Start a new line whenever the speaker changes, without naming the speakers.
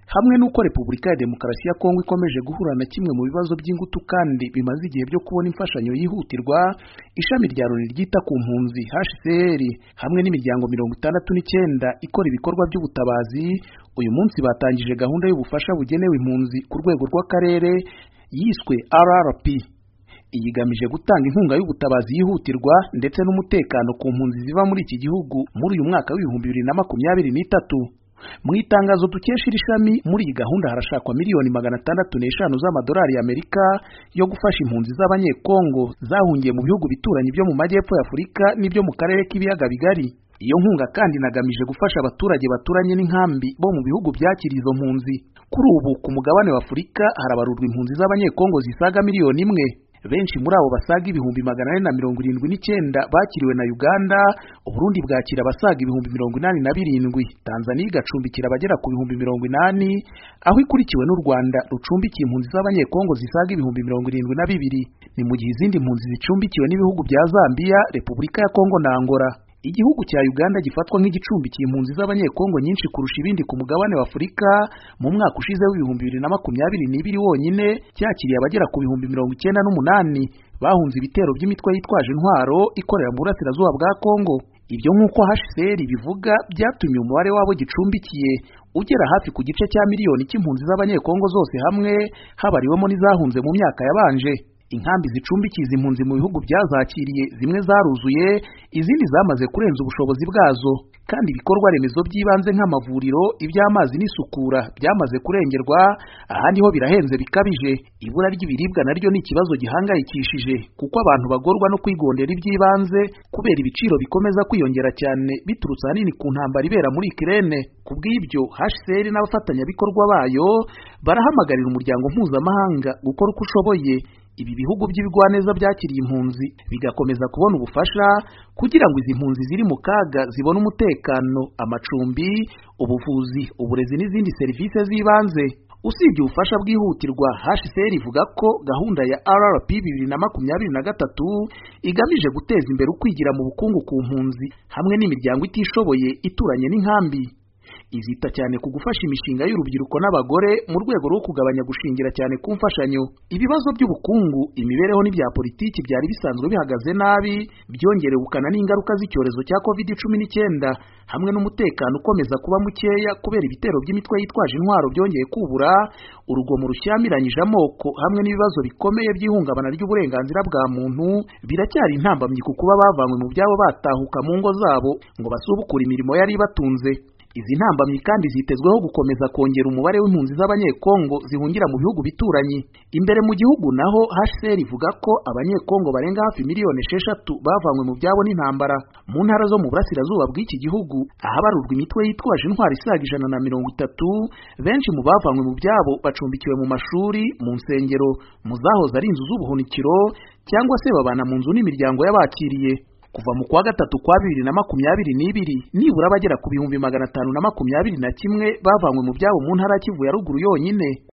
hamwe n'uko Repubulika ya Demokarasi ya Kongo ikomeje guhura na kimwe mu bibazo by'ingutu kandi bimaze igihe byo kubona imfashanyo yihutirwa, ishami rya Loni ryita ku mpunzi HCR hamwe n'imiryango 69 ikora ibikorwa by'ubutabazi uyu munsi batangije gahunda y'ubufasha bugenewe impunzi ku rwego rw'akarere yiswe RRP. Iyigamije gutanga inkunga y'ubutabazi yihutirwa ndetse n'umutekano ku mpunzi ziva muri iki gihugu muri uyu mwaka w'2023. Mu itangazo dukesha iri shami, muri iyi gahunda harashakwa miliyoni 605 z'amadolari y'Amerika yo gufasha impunzi z'abanyekongo zahungiye mu bihugu bituranye byo mu majyepfo ya Afurika n'ibyo mu karere k'ibiyaga bigari. Iyo nkunga kandi inagamije gufasha abaturage baturanye n'inkambi bo mu bihugu byakiriye izo mpunzi. Kuri ubu ku mugabane wa Afurika harabarurwa impunzi z'abanyekongo zisaga miliyoni 1. Benshi muri abo basaga 479 bakiriwe na Uganda, Uburundi bwakira abasaga 87,000, Tanzania igacumbikira abagera ku 80,000, aho ikurikiwe n'u Rwanda rucumbikiye impunzi z'abanyekongo zisaga 72,000. Ni mu gihe izindi mpunzi zicumbikiwe n'ibihugu bya Zambia, Repubulika ya Kongo na Angola. Igihugu cya Uganda gifatwa nk'igicumbikiye impunzi z'abanyekongo nyinshi kurusha ibindi ku mugabane wa Afurika. Mu mwaka ushize w'2022 wonyine cyakiriye abagera ku 98,000 bahunze ibitero by'imitwe yitwaje intwaro ikorera mu burasirazuba bwa Kongo. Ibyo nk'uko HCR bivuga byatumye umubare wabo gicumbikiye ugera hafi ku gice cya miliyoni cy'impunzi z'abanyekongo zose hamwe, habariwemo n'izahunze mu myaka yabanje. Inkambi zicumbikiye izi mpunzi mu bihugu byazakiriye zimwe zaruzuye, izindi zamaze kurenza ubushobozi bwazo, kandi ibikorwa remezo by'ibanze nk'amavuriro, iby'amazi n'isukura byamaze kurengerwa, ahandi ho birahenze bikabije. Ibura ry'ibiribwa naryo ni ikibazo gihangayikishije kuko abantu bagorwa no kwigondera iby'ibanze kubera ibiciro bikomeza kwiyongera cyane biturutse ahanini ku ntambara ibera muri Ukraine. Kubw'ibyo HCR n'abafatanyabikorwa bayo barahamagarira umuryango mpuzamahanga gukora uko ushoboye ibi bihugu by'ibigwaneza byakiriye impunzi bigakomeza kubona ubufasha kugira ngo izi mpunzi ziri mu kaga zibone umutekano, amacumbi, ubuvuzi, uburezi n'izindi serivisi z'ibanze. Usibye ubufasha bwihutirwa, HCR ivuga ko gahunda ya RRP 2023 igamije guteza imbere ukwigira mu bukungu ku mpunzi hamwe n'imiryango itishoboye ituranye n'inkambi. Izita cyane ku gufasha imishinga y'urubyiruko n'abagore mu rwego rwo kugabanya gushingira cyane ku mfashanyo. Ibibazo by'ubukungu, imibereho n'ibya politiki byari bisanzwe bihagaze nabi, byongerewe ubukana n'ingaruka z'icyorezo cya COVID-19 hamwe n'umutekano ukomeza kuba mukeya kubera ibitero by'imitwe yitwaje intwaro byongeye kubura, urugomo rushyamiranyije amoko hamwe n'ibibazo bikomeye by'ihungabana ry'uburenganzira bwa muntu biracyari intambamyi ku kuba bavanywe mu byabo batahuka mu ngo zabo ngo basubukure imirimo yari ibatunze. Izi ntambamyi kandi zitezweho gukomeza kongera umubare w'impunzi z'abanyekongo zihungira mu bihugu bituranye. Imbere mu gihugu naho HCR ivuga ko abanyekongo barenga hafi miliyoni 6 bavanywe mu byabo n'intambara. Mu ntara zo mu burasirazuba bw'iki gihugu ahabarurwa imitwe yitwaje intwaro isaga 130, benshi mu bavanywe mu byabo bacumbikiwe mu mashuri, mu nsengero, mu zahoze ari inzu z'ubuhunikiro cyangwa se babana mu nzu n'imiryango y'abakiriye. Kuva mu kwa gatatu kwa 2022 nibura abagera ku 521 bavanywe mu byabo mu ntara ya Kivu ya ruguru yonyine.